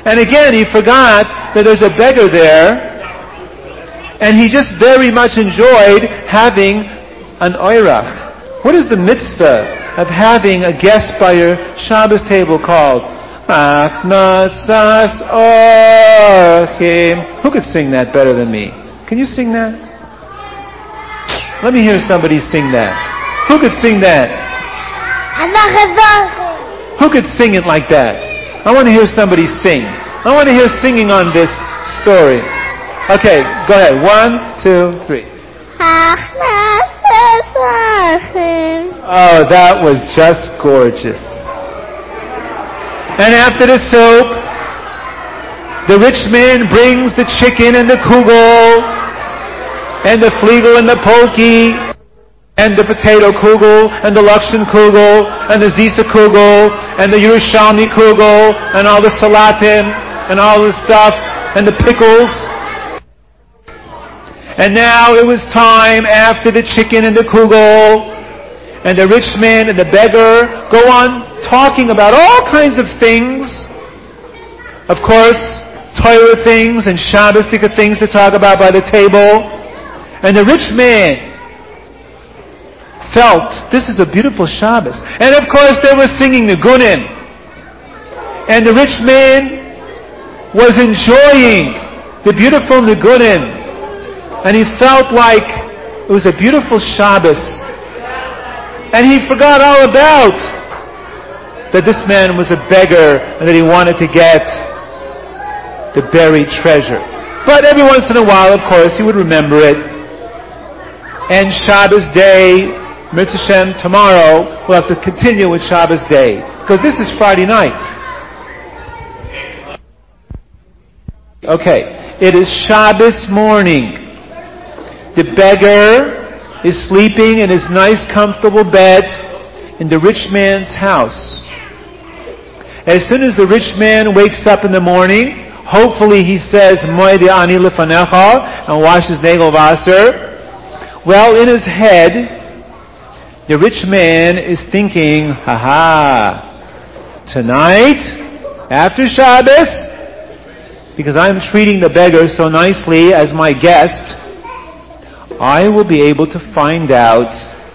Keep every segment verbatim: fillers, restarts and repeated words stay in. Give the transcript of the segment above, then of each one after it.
And again, he forgot that there's a beggar there, and he just very much enjoyed having an oirach. What is the mitzvah of having a guest by your Shabbos table called? Achnasas orchim. Who could sing that better than me? Can you sing that? Let me hear somebody sing that. Who could sing that? Who could sing it like that? I want to hear somebody sing. I want to hear singing on this story. Okay, go ahead. One, two, three. Oh, that was just gorgeous. And after the soup, the rich man brings the chicken and the kugel, and the fliegel and the polki, and the potato kugel, and the lakshan kugel, and the zisa kugel, and the Yerushalmi kugel, and all the salatim, and all the stuff, and the pickles. And now it was time, after the chicken and the kugel, and the rich man and the beggar go on talking about all kinds of things. Of course, Torah things and Shabbosika things to talk about by the table. And the rich man felt, this is a beautiful Shabbos. And of course they were singing the Gunim. And the rich man was enjoying the beautiful Nigunim. And he felt like it was a beautiful Shabbos. And he forgot all about that this man was a beggar and that he wanted to get the buried treasure. But every once in a while, of course, he would remember it. And Shabbos day, Mitzvah Shem, tomorrow, we'll have to continue with Shabbos day. Because this is Friday night. Okay, it is Shabbos morning. The beggar is sleeping in his nice, comfortable bed in the rich man's house. As soon as the rich man wakes up in the morning, hopefully he says, Moedi ani lefanecha, and washes nagel vaser. Well, in his head, the rich man is thinking, ha ha, tonight, after Shabbos, because I'm treating the beggar so nicely as my guest, I will be able to find out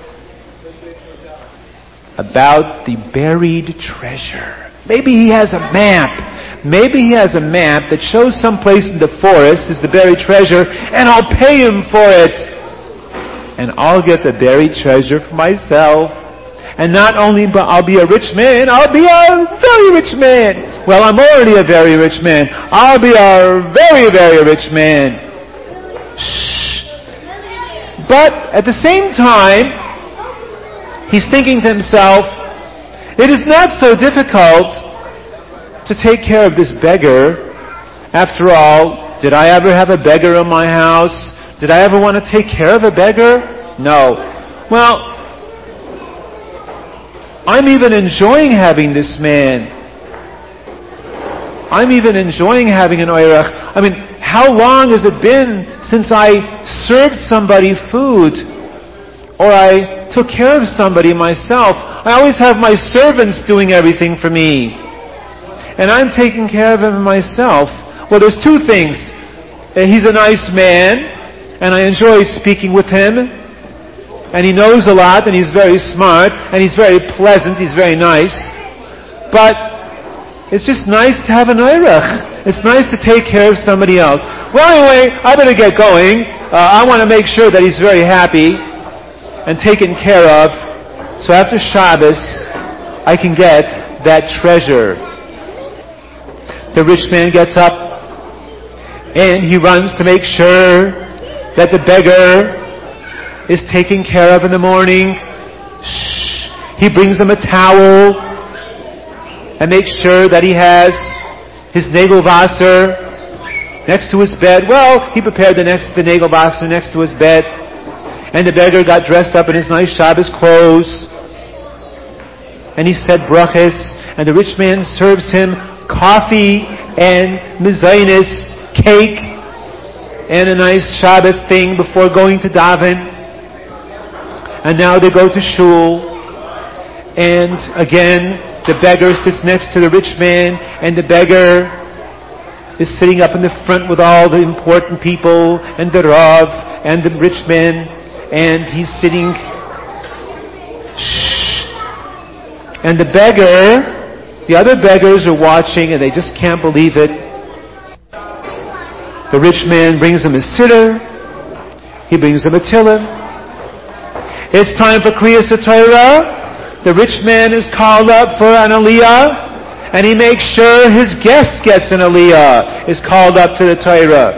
about the buried treasure. Maybe he has a map. Maybe he has a map that shows some place in the forest is the buried treasure, and I'll pay him for it. And I'll get the buried treasure for myself. And not only but I'll be a rich man, I'll be a very rich man. Well, I'm already a very rich man. I'll be a very, very rich man. Shh. But at the same time, he's thinking to himself, it is not so difficult to take care of this beggar. After all, did I ever have a beggar in my house? Did I ever want to take care of a beggar? No. Well, I'm even enjoying having this man. I'm even enjoying having an oirach. I mean, how long has it been since I served somebody food or I took care of somebody myself? I always have my servants doing everything for me. And I'm taking care of him myself. Well, there's two things. He's a nice man, and I enjoy speaking with him. And he knows a lot, and he's very smart, and he's very pleasant, he's very nice. But it's just nice to have an oirach. It's nice to take care of somebody else. Well, anyway, I better get going. Uh, I want to make sure that he's very happy and taken care of. So after Shabbos, I can get that treasure. The rich man gets up and he runs to make sure that the beggar is taken care of in the morning. Shh. He brings him a towel and makes sure that he has his nagelwasser next to his bed. Well, he prepared the next the nagelwasser next to his bed, and the beggar got dressed up in his nice Shabbos clothes, and he said brachas, and the rich man serves him coffee and mezainis, cake, and a nice Shabbos thing before going to daven. And now they go to shul, and again the beggar sits next to the rich man, and the beggar is sitting up in the front with all the important people and the Rav and the rich men, and he's sitting. Shh. And the beggar, the other beggars are watching, and they just can't believe it. The rich man brings him a sitter. He brings him a tiller. It's time for Kriyas HaTorah. The rich man is called up for an aliyah. And he makes sure his guest gets an aliyah, is called up to the Torah.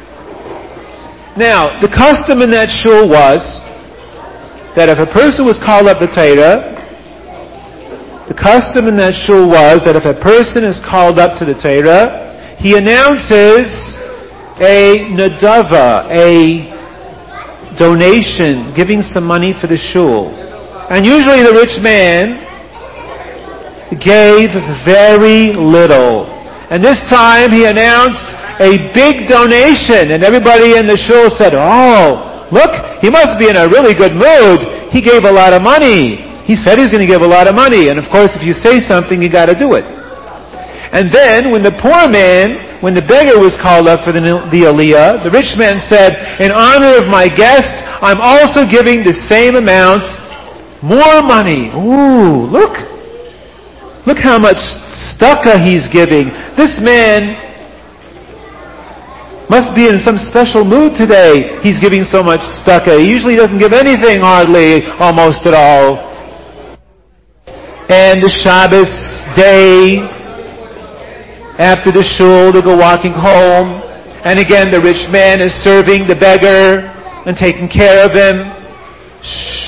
Now, the custom in that shul was that if a person was called up to Torah, the custom in that shul was that if a person is called up to the Torah, he announces a nadava, a donation, giving some money for the shul. And usually the rich man gave very little. And this time he announced a big donation, and everybody in the shul said, "Oh, look, he must be in a really good mood. He gave a lot of money. He said he's going to give a lot of money." And of course, if you say something, you got to do it. And then when the poor man, when the beggar was called up for the, the aliyah, the rich man said, "In honor of my guest, I'm also giving the same amount, more money." Ooh, look. Look how much tzedakah he's giving. This man must be in some special mood today. He's giving so much tzedakah. He usually doesn't give anything hardly, almost at all. And the Shabbos day, after the shul, they go walking home. And again, the rich man is serving the beggar and taking care of him. Shh.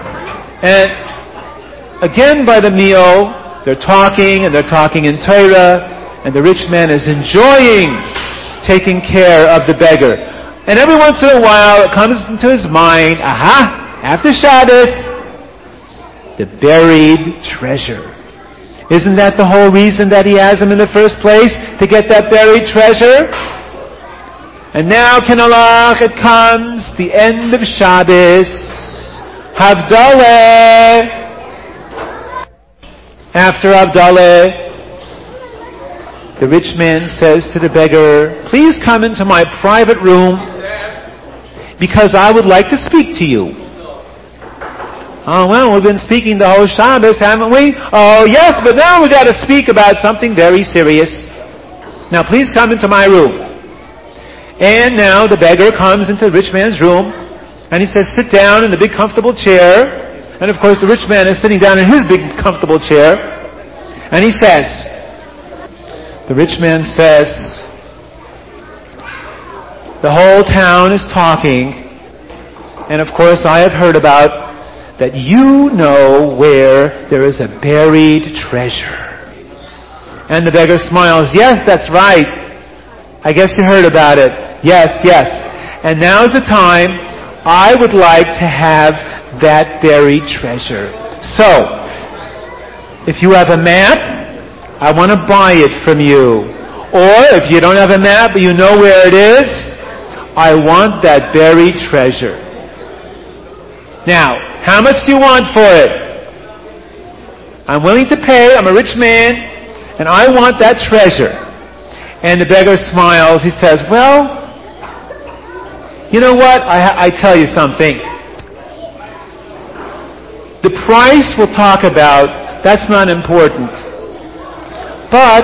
And again, by the meal, they're talking, and they're talking in Torah, and the rich man is enjoying taking care of the beggar. And every once in a while, it comes into his mind, aha, after Shabbos, the buried treasure. Isn't that the whole reason that he has him in the first place? To get that buried treasure? And now, Kinalach, it comes, the end of Shabbos, Havdalah. After Havdalah, the rich man says to the beggar, "Please come into my private room because I would like to speak to you." "Oh, well, we've been speaking the whole Shabbos, haven't we?" "Oh, yes, but now we've got to speak about something very serious. Now, please come into my room." And now the beggar comes into the rich man's room, and he says, "Sit down in the big comfortable chair." And of course the rich man is sitting down in his big comfortable chair. And he says, the rich man says, "The whole town is talking, and of course I have heard about that you know where there is a buried treasure." And the beggar smiles, "Yes, that's right. I guess you heard about it. Yes, yes. And now is the time I would like to have that buried treasure. So, if you have a map, I want to buy it from you. Or, if you don't have a map but you know where it is, I want that buried treasure. Now, how much do you want for it?" "I'm willing to pay. I'm a rich man, and I want that treasure." And the beggar smiles. He says, "Well, you know what? I, I tell you something. The price we'll talk about, that's not important. But,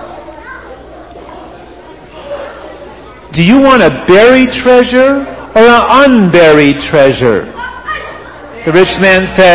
do you want a buried treasure or an unburied treasure?" The rich man says,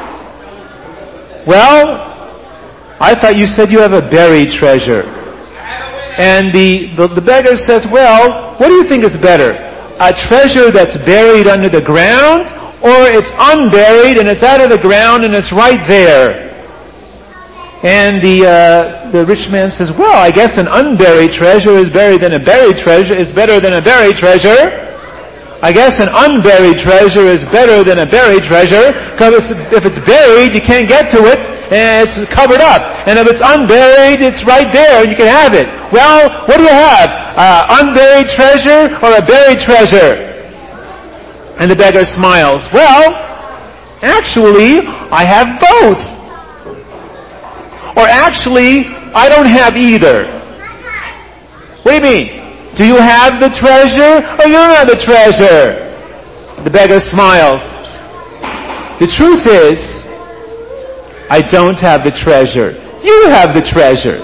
"Well, I thought you said you have a buried treasure." And the, the, the beggar says, "Well, what do you think is better? A treasure that's buried under the ground, or it's unburied and it's out of the ground and it's right there?" And the uh, the rich man says, "Well, I guess an unburied treasure is buried than a buried treasure is better than a buried treasure. I guess an unburied treasure is better than a buried treasure, because if it's buried, you can't get to it, and it's covered up. And if it's unburied, it's right there, and you can have it. Well, what do you have? Uh, unburied treasure or a buried treasure?" And the beggar smiles. "Well, actually, I have both. Or actually, I don't have either." What do you mean? Do you have the treasure or you don't have the treasure? The beggar smiles. The truth is, I don't have the treasure. You have the treasure.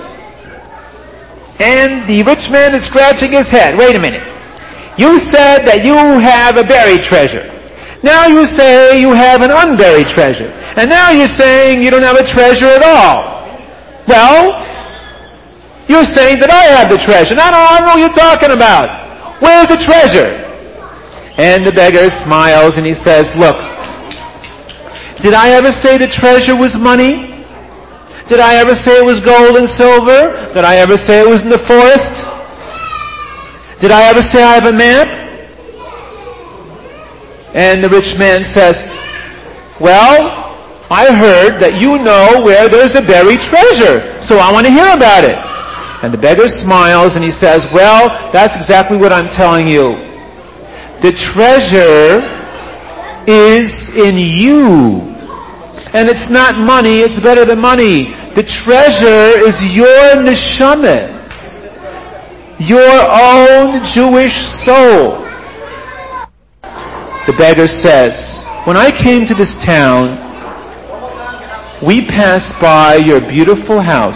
And the rich man is scratching his head. Wait a minute. You said that you have a buried treasure. Now you say you have an unburied treasure. And now you're saying you don't have a treasure at all. Well, you're saying that I have the treasure. And I don't, I don't know what you're talking about. Where's the treasure? And the beggar smiles and he says, look, did I ever say the treasure was money? Did I ever say it was gold and silver? Did I ever say it was in the forest? Did I ever say I have a map? And the rich man says, well, I heard that you know where there's a buried treasure, so I want to hear about it. And the beggar smiles and he says, well, that's exactly what I'm telling you. The treasure is in you. And it's not money, it's better than money. The treasure is your neshama, your own Jewish soul. The beggar says, when I came to this town, we passed by your beautiful house.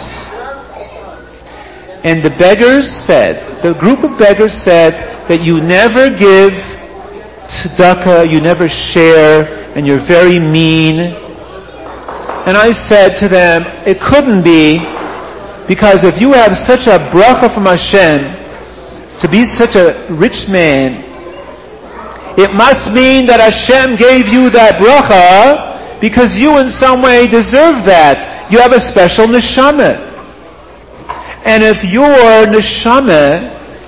And the beggars said, the group of beggars said that you never give tzedakah, you never share, and you're very mean. And I said to them, it couldn't be, because if you have such a bracha from Hashem, to be such a rich man, it must mean that Hashem gave you that bracha because you in some way deserve that. You have a special neshama. And if your neshama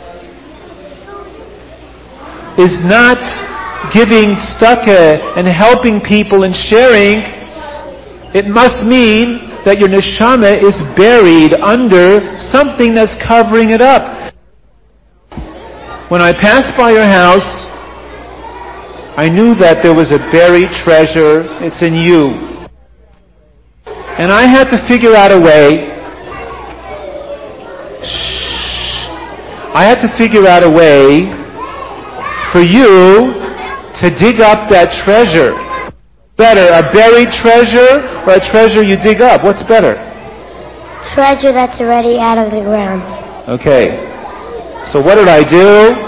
is not giving tzedakah and helping people and sharing, it must mean that your neshama is buried under something that's covering it up. When I passed by your house, I knew that there was a buried treasure. It's in you. And I had to figure out a way. Shh. I had to figure out a way for you to dig up that treasure. Better, a buried treasure or a treasure you dig up? What's better? Treasure that's already out of the ground. Okay. So what did I do?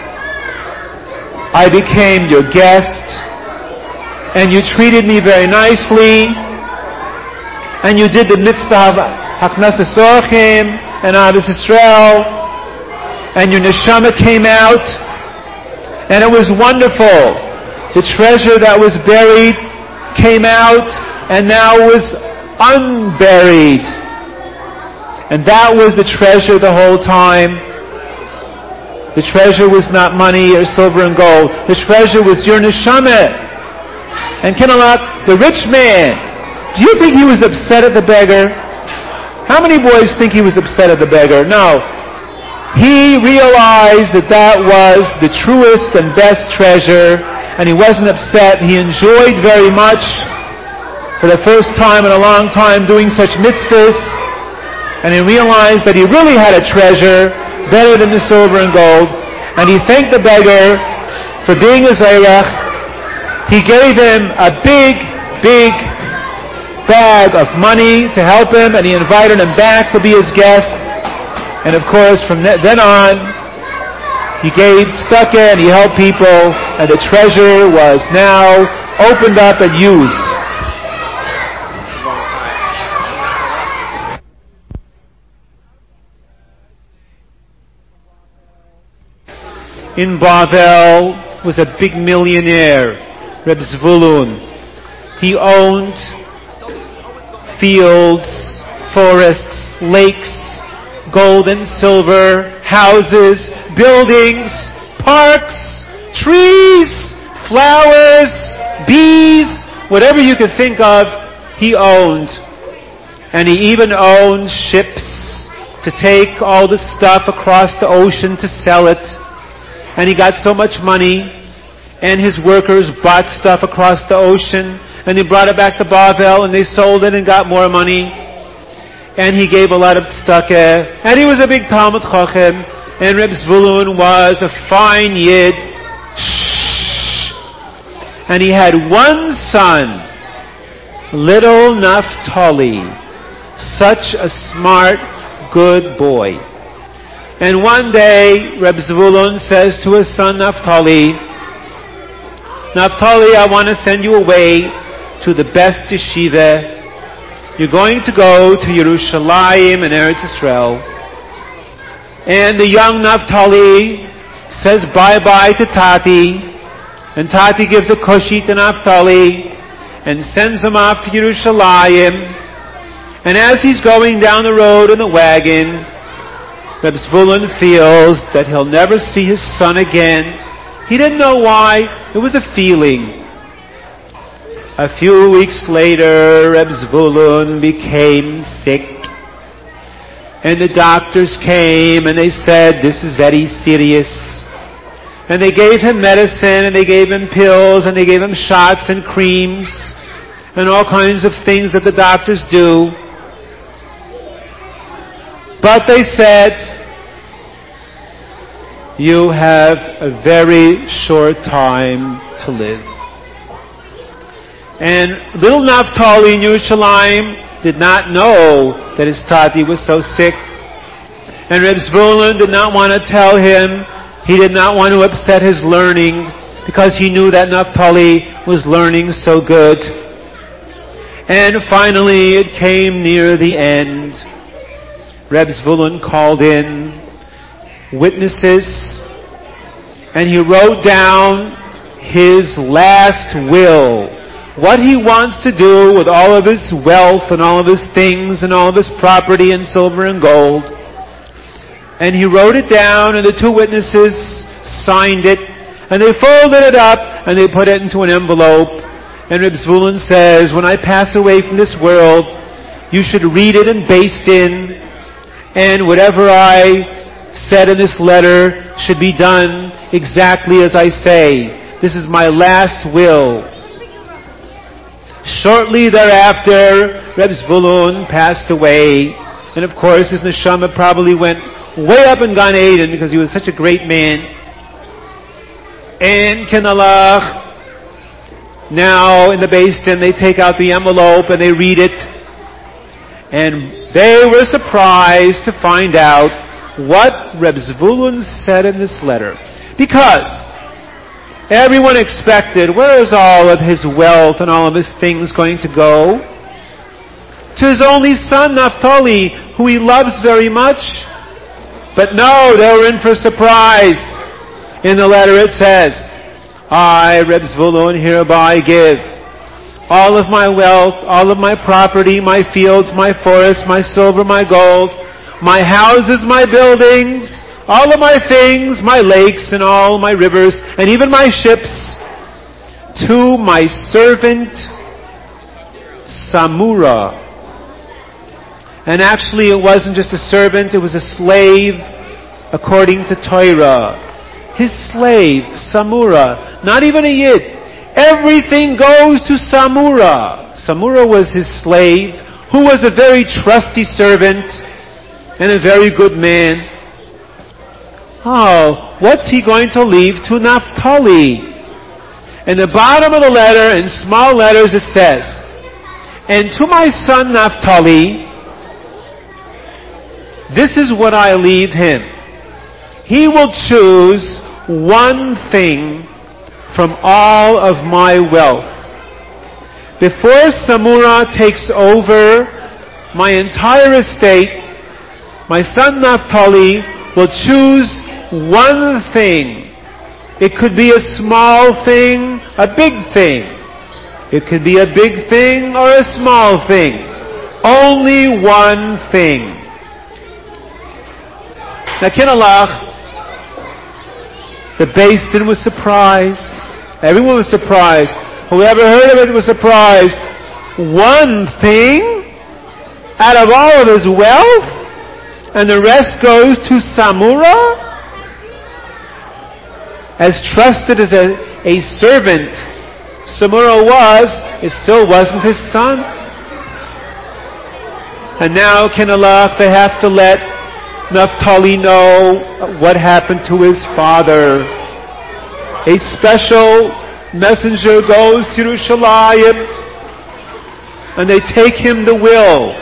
I became your guest, and you treated me very nicely, and you did the mitzvah of Haknasas Orchim and Ahavas Yisrael, and your neshama came out, and it was wonderful. The treasure that was buried came out, and now was unburied. And that was the treasure the whole time. The treasure was not money or silver and gold. The treasure was your neshama. And Kinalak, the rich man, do you think he was upset at the beggar? How many boys think he was upset at the beggar? No. He realized that that was the truest and best treasure, and he wasn't upset. He enjoyed very much, for the first time in a long time, doing such mitzvahs, and he realized that he really had a treasure better than the silver and gold, and he thanked the beggar for being a Zayrach. He gave him a big, big bag of money to help him, and he invited him back to be his guest. And of course, from then on, he gave tzedakah and he helped people, and the treasure was now opened up and used. In Bavel was a big millionaire, Reb Zvulun. He owned fields, forests, lakes, gold and silver, houses, buildings, parks, trees, flowers, bees, whatever you could think of, he owned. And he even owned ships to take all the stuff across the ocean to sell it. And he got so much money, and his workers bought stuff across the ocean, and they brought it back to Bavel, and they sold it and got more money. And he gave a lot of tzedakah, and he was a big Talmud Chochem, And Reb Zvulun was a fine yid. And he had one son, little Naphtali, such a smart, good boy. And one day, Reb Zvulun says to his son Naphtali, Naphtali, I want to send you away to the best yeshiva. You're going to go to Yerushalayim and Eretz Yisrael. And the young Naphtali says bye-bye to Tati. And Tati gives a kushi to Naphtali and sends him off to Yerushalayim. And as he's going down the road in the wagon, Reb Zvulun feels that he'll never see his son again. He didn't know why. It was a feeling. A few weeks later, Reb Zvulun became sick. And the doctors came and they said, this is very serious. And they gave him medicine and they gave him pills and they gave him shots and creams and all kinds of things that the doctors do. But they said, you have a very short time to live. And little Naphtali in Yerushalayim did not know that his Tati was so sick. And Reb Zvulun did not want to tell him. He did not want to upset his learning because he knew that Naphtali was learning so good. And finally it came near the end. Reb Zvulun called in witnesses and he wrote down his last will. What he wants to do with all of his wealth and all of his things and all of his property and silver and gold. And he wrote it down and the two witnesses signed it and they folded it up and they put it into an envelope. And Reb Zvulun says, when I pass away from this world, you should read it in Beis Din, and whatever I said in this letter should be done exactly as I say. This is my last will. Shortly thereafter, Reb Zvulun passed away, and of course his neshama probably went way up in Gan Eden because he was such a great man. And Kinalach, now in the Beis Din they take out the envelope and they read it, and they were surprised to find out what Reb Zvulun said in this letter, because everyone expected, where is all of his wealth and all of his things going to go? To his only son Naphtali, who he loves very much. But no, they were in for a surprise. In the letter it says, I, Reb Zvulun, hereby give all of my wealth, all of my property, my fields, my forests, my silver, my gold, my houses, my buildings, all of my things, my lakes and all my rivers, and even my ships, to my servant Samura. And actually it wasn't just a servant, it was a slave according to Torah. His slave, Samura, not even a yid. Everything goes to Samura. Samura was his slave, who was a very trusty servant and a very good man. Oh, what's he going to leave to Naphtali? In the bottom of the letter, in small letters, it says, and to my son Naphtali, this is what I leave him. He will choose one thing from all of my wealth. Before Samura takes over my entire estate, my son Naphtali will choose one thing. It could be a small thing, a big thing. It could be a big thing or a small thing. Only one thing. Now, Kinalach, the Beis Din was surprised. Everyone was surprised. Whoever heard of it was surprised. One thing out of all of his wealth, and the rest goes to Samura? As trusted as a, a servant Samura was, it still wasn't his son. And now, Kinalach, they have to let Naphtali know what happened to his father. A special messenger goes to Yerushalayim, and they take him the will.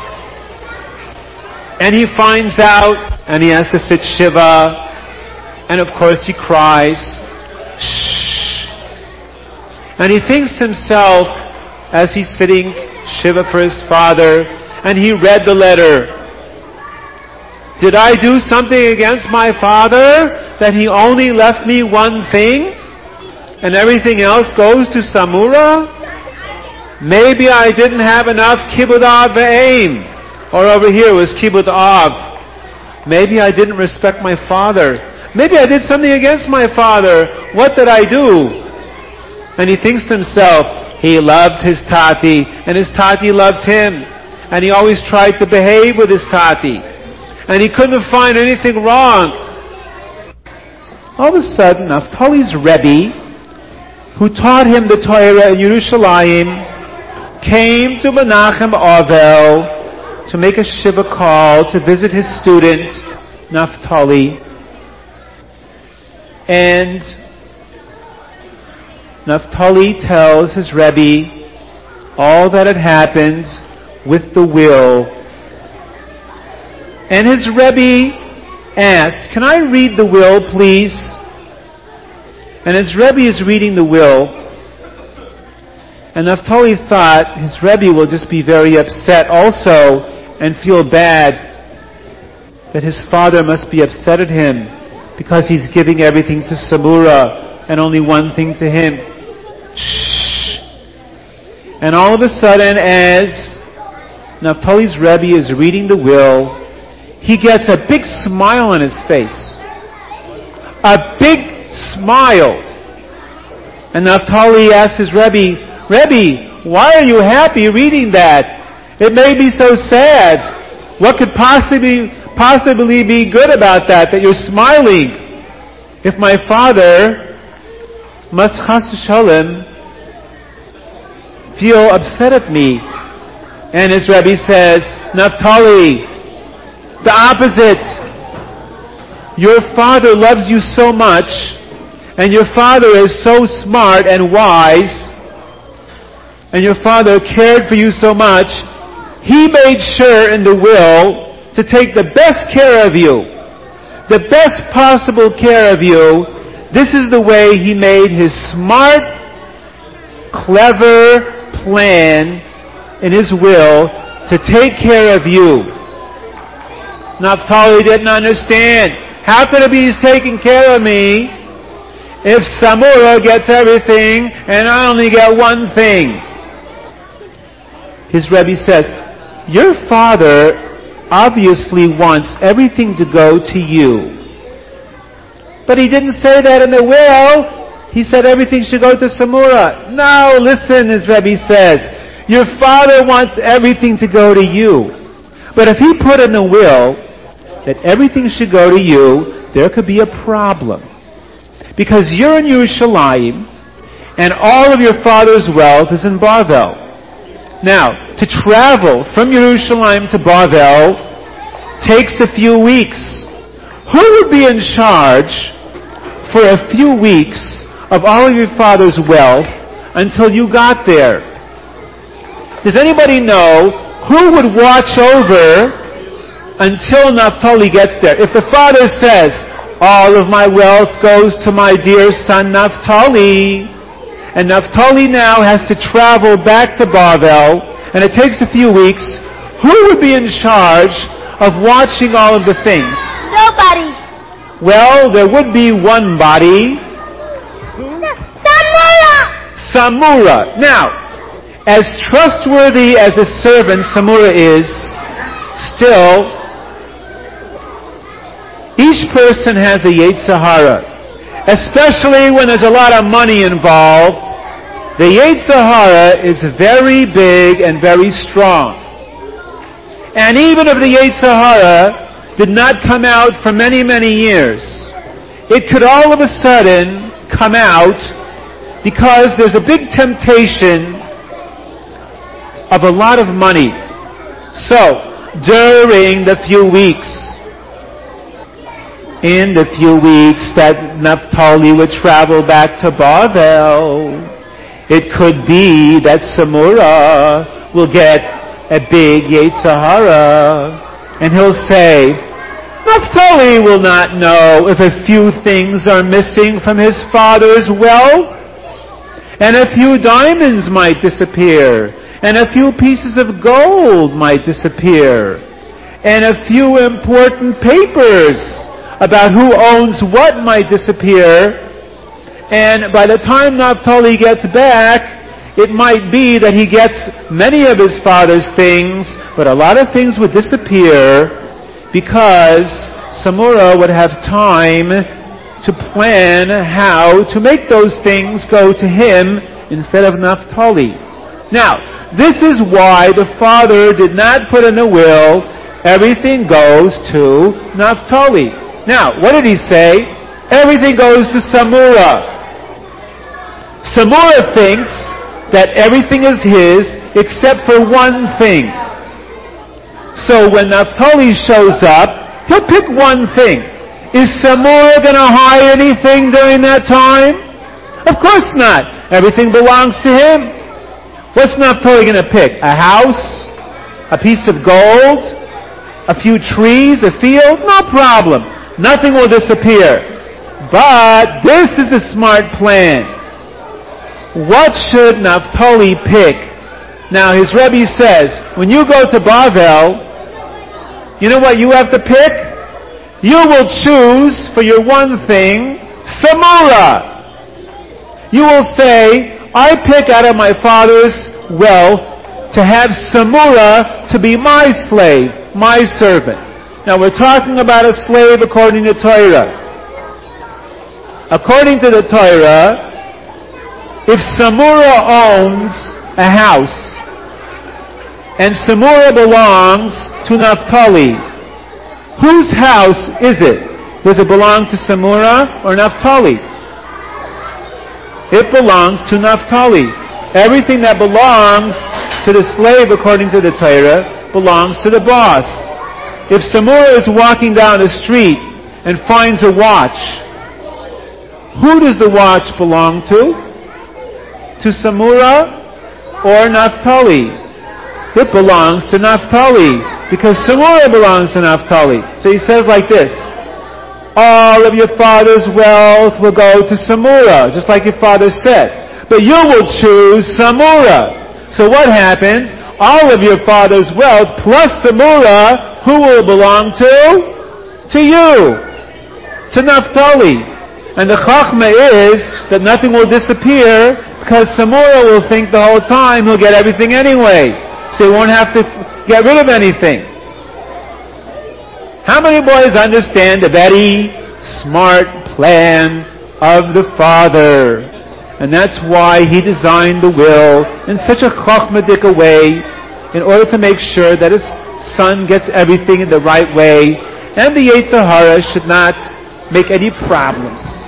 And he finds out, and he has to sit Shiva, and of course he cries. Shh. And he thinks to himself, as he's sitting Shiva for his father, and he read the letter, did I do something against my father that he only left me one thing and everything else goes to Samura? Maybe I didn't have enough kibud av ve'aim. Or over here was kibud av. Maybe I didn't respect my father. Maybe I did something against my father. What did I do? And he thinks to himself, he loved his tati, and his tati loved him. And he always tried to behave with his tati. And he couldn't find anything wrong. All of a sudden, Naphtali's Rebbe, who taught him the Torah in Yerushalayim, came to Menachem Avel to make a Shiva call to visit his student, Naphtali. And Naphtali tells his Rebbe all that had happened with the will. And his Rebbe asked, can I read the will, please? And his Rebbe is reading the will. And Naphtali thought his Rebbe will just be very upset also and feel bad that his father must be upset at him because he's giving everything to Samura and only one thing to him. Shh. And all of a sudden, as Naphtali's Rebbe is reading the will, he gets a big smile on his face. A big smile. And Naphtali asks his Rebbe, Rebbe, why are you happy reading that? It made me so sad. What could possibly possibly be good about that, that you're smiling? If my father must chas v'shalom feel upset at me. And his Rebbe says, Naphtali, the opposite. Your father loves you so much, and your father is so smart and wise, and your father cared for you so much, he made sure in the will to take the best care of you, the best possible care of you. This is the way he made his smart, clever plan in his will to take care of you. Naphtali didn't understand. How could it be he's taking care of me if Samura gets everything and I only get one thing? His Rebbe says, your father obviously wants everything to go to you. But he didn't say that in the will. He said everything should go to Samura. No, listen, his Rebbe says, your father wants everything to go to you. But if he put in the will that everything should go to you, there could be a problem. Because you're in Yerushalayim, and all of your father's wealth is in Bavel. Now, to travel from Yerushalayim to Bavel takes a few weeks. Who would be in charge for a few weeks of all of your father's wealth until you got there? Does anybody know who would watch over until Naphtali gets there? If the father says, all of my wealth goes to my dear son Naphtali, and Naphtali now has to travel back to Bavel, and it takes a few weeks, who would be in charge of watching all of the things? Nobody. Well, there would be one body. Samura. Samura. Now, as trustworthy as a servant Samura is, still, each person has a Yetzer Hara. Especially when there's a lot of money involved, the Yetzer Hara is very big and very strong. And even if the Yetzer Hara did not come out for many, many years, it could all of a sudden come out because there's a big temptation of a lot of money. So, during the few weeks in the few weeks that Naphtali would travel back to Bavel, it could be that Samura will get a big Yetzer Hara, and he'll say, Naphtali will not know if a few things are missing from his father's wealth, and a few diamonds might disappear, and a few pieces of gold might disappear, and a few important papers about who owns what might disappear. And by the time Naphtali gets back, it might be that he gets many of his father's things, but a lot of things would disappear because Samura would have time to plan how to make those things go to him instead of Naphtali. Now, this is why the father did not put in the will, everything goes to Naphtali. Now, what did he say? Everything goes to Samura. Samura thinks that everything is his except for one thing. So when Naphtali shows up, he'll pick one thing. Is Samura going to hide anything during that time? Of course not. Everything belongs to him. What's Naphtali going to pick? A house? A piece of gold? A few trees? A field? No problem. Nothing will disappear. But this is the smart plan. What should Naphtali pick? Now his Rebbe says, when you go to Bavel, you know what you have to pick? You will choose for your one thing, Samura. You will say, I pick out of my father's wealth to have Samura to be my slave, my servant. Now we're talking about a slave according to Torah. According to the Torah, if Samura owns a house, and Samura belongs to Naphtali, whose house is it? Does it belong to Samura or Naphtali? It belongs to Naphtali. Everything that belongs to the slave according to the Torah belongs to the boss. If Samura is walking down the street and finds a watch, who does the watch belong to? To Samura or Naphtali? It belongs to Naphtali because Samura belongs to Naphtali. So he says like this, all of your father's wealth will go to Samura, just like your father said. But you will choose Samura. So what happens? All of your father's wealth plus Samura, who will it belong to? To you. To Naphtali. And the chachma is that nothing will disappear because Samura will think the whole time he'll get everything anyway. So he won't have to get rid of anything. How many boys understand the very smart plan of the father? And that's why he designed the will in such a chachmadik way in order to make sure that his son gets everything in the right way and the Yetzer Hara should not make any problems.